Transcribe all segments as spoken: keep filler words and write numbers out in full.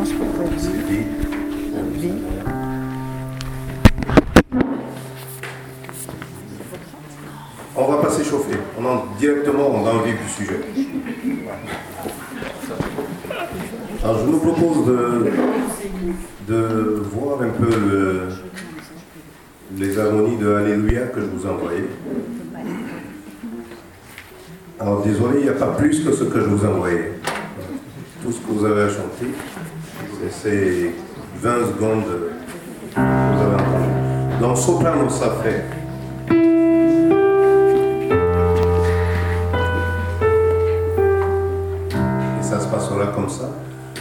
On va pas s'échauffer, on entre directement dans le vif du sujet. Alors je nous propose de, de voir un peu le, les harmonies de Alléluia que je vous ai envoyées. Alors désolé, il n'y a pas plus que ce que je vous ai envoyé. Tout ce que vous avez à chanter, c'est ces vingt secondes que vous avez entendu. Dans soprano, ça fait. Et ça se passera comme ça.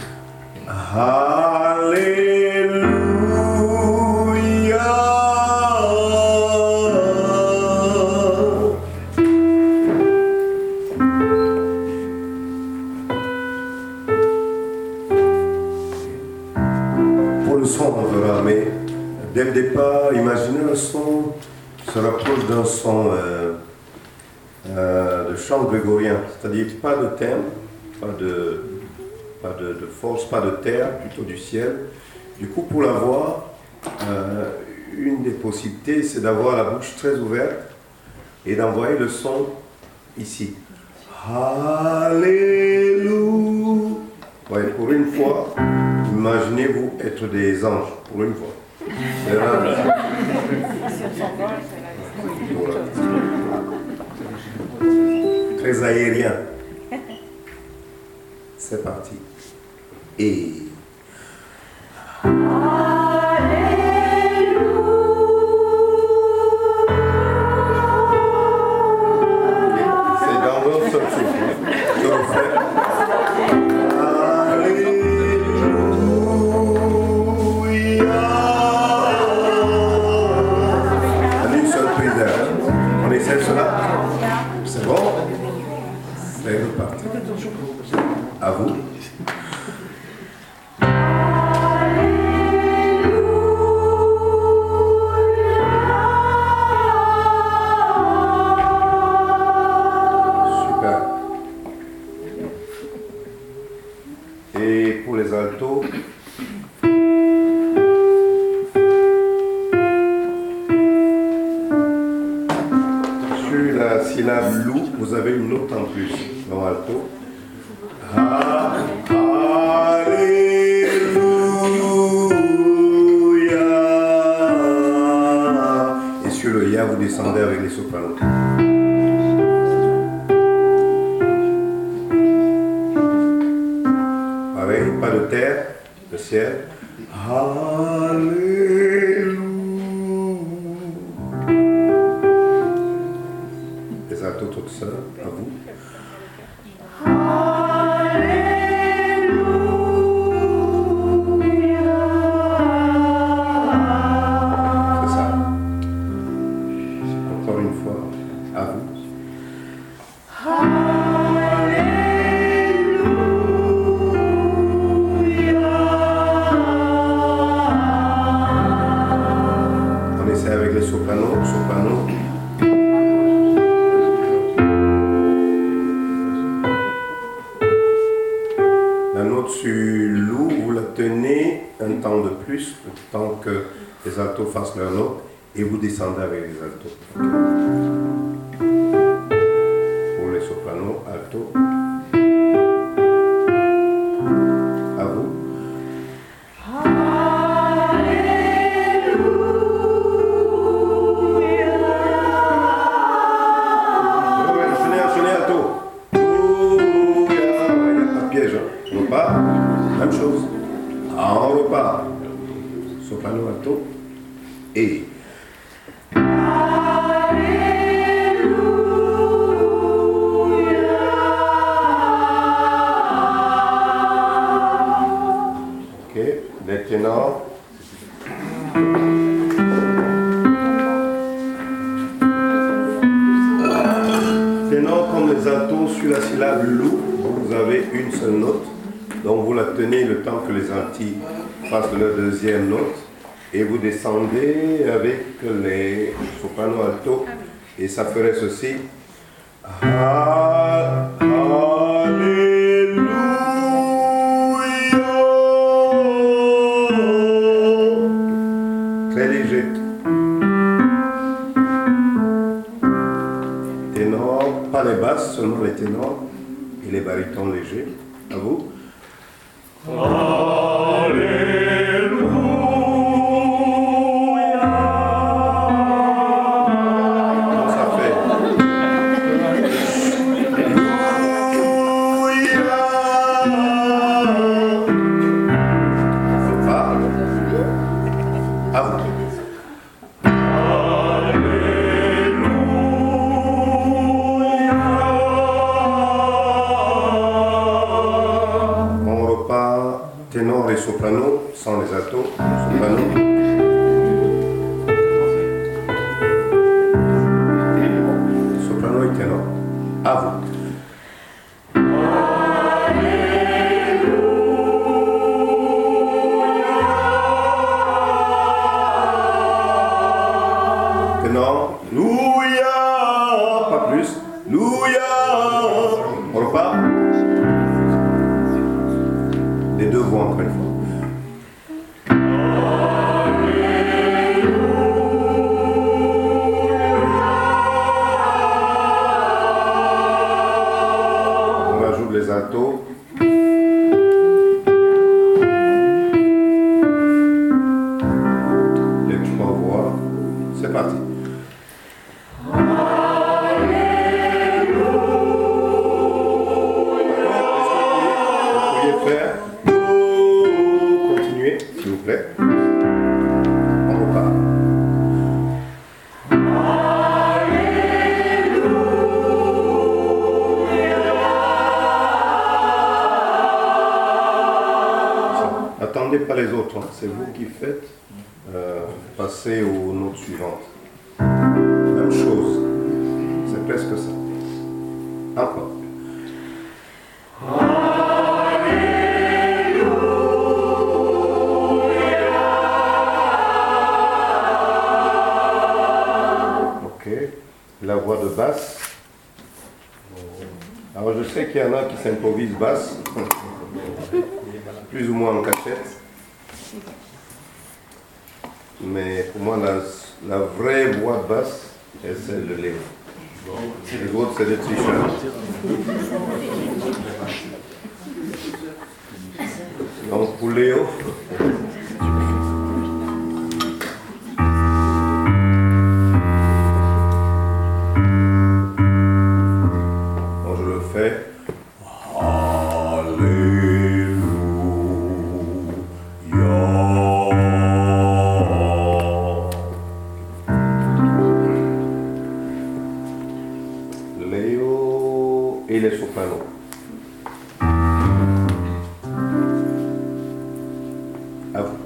Alléluia. Pour le son, on verra, mais dès le départ, imaginez un son qui se rapproche d'un son euh, euh, de chant grégorien, c'est-à-dire pas de thème, pas de, pas de, de force, pas de terre, plutôt du ciel. Du coup, pour la voix, euh, une des possibilités, c'est d'avoir la bouche très ouverte et d'envoyer le son ici. Alléluia. Ouais, pour une fois, imaginez-vous être des anges, pour une fois. C'est là. Voilà. Très aérien. C'est parti. Et... c'est dans l'autre seul souffle. Je le fais. On essaie cela. C'est bon? C'est reparti. À vous. Super. Et pour les altos, la syllabe lou, vous avez une note en plus dans alto. Ah, alléluia. Et sur le ya, vous descendez avec les sopranos. Pareil, pas de terre, le ciel. Alléluia. Les altos toutes seules, à vous. C'est ça. Encore une fois, à vous. On essaie avec les sopranos, sopranos. La note sur lou, vous la tenez un temps de plus, le temps que les altos fassent leur note, et vous descendez avec les altos. Okay. Pour les sopranos, altos. À vous. Enchaînez, enchaînez, alto. Il n'y a pas de piège. Hein. On repart. Même chose. On repart. Soprano, alto. Et. Ok. Les ténors. Ténors comme les altos sur la syllabe lou, vous avez une seule note. Donc vous la tenez le temps que les altis fassent leur deuxième note. Et vous descendez avec les sopranos alto. Et ça ferait ceci. Alléluia. basses, seulement les ténors et les barytons légers. À vous. Ténor et soprano, sans les altos, soprano. Soprano et ténor. À vous. Ténor, louia, pas plus, louia. On repart. Les deux voix encore une fois. On ajoute les altos. Les trois voix. C'est parti. S'il vous plaît. On repart. Attendez pas les autres, hein. C'est vous qui faites. Euh, passez aux notes suivantes. Même chose. C'est presque ça. Encore. La voix de basse. Alors je sais qu'il y en a qui s'improvisent basse, plus ou moins en cachette. Mais pour moi, la, la vraie voix de basse est celle de Léo. Les autres, c'est des tricheurs. Donc pour Léo, Léo et les sopranos. À vous.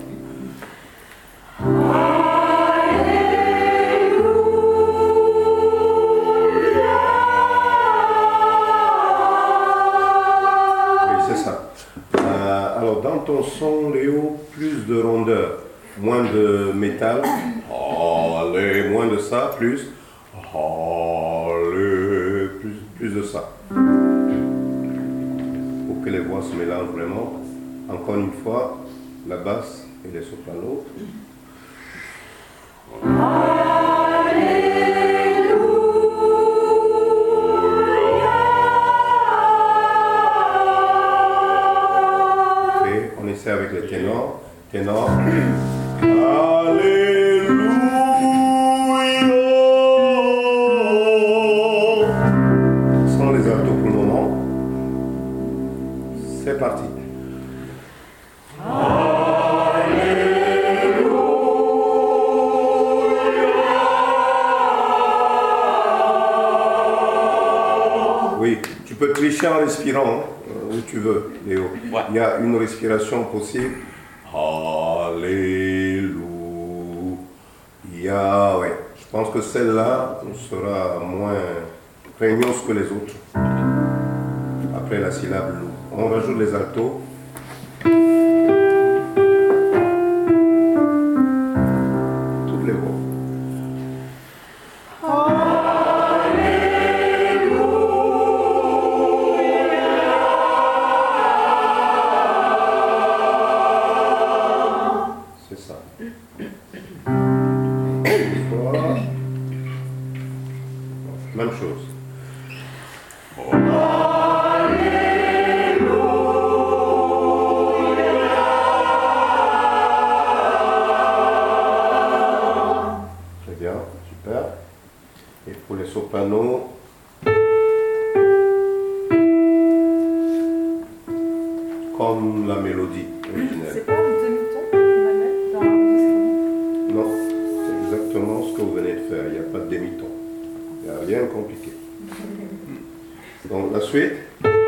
Oui, c'est ça. Euh, alors, dans ton son, Léo, plus de rondeur, moins de métal. Allez, moins de ça, plus. Allez, plus, plus de ça. Pour que les voix se mélangent vraiment. Encore une fois, la basse et les sopranos. Et on essaie avec les ténors. Ténor. Alléluia. Sans les altos pour le moment. C'est parti. Oui, tu peux tricher en respirant hein, où tu veux, Léo. Ouais. Il y a une respiration possible. Alléluia. Ouais. Je pense que celle-là sera moins prégnante que les autres. Après la syllabe lou. On rajoute les altos. Toutes les voix. C'est ça. Même chose. reprendre la mélodie originelle. C'est pas le demi-ton qu'on va mettre dans l'enregistrement? Non, c'est exactement ce que vous venez de faire. Il n'y a pas de demi-ton. Il n'y a rien de compliqué. Donc la suite.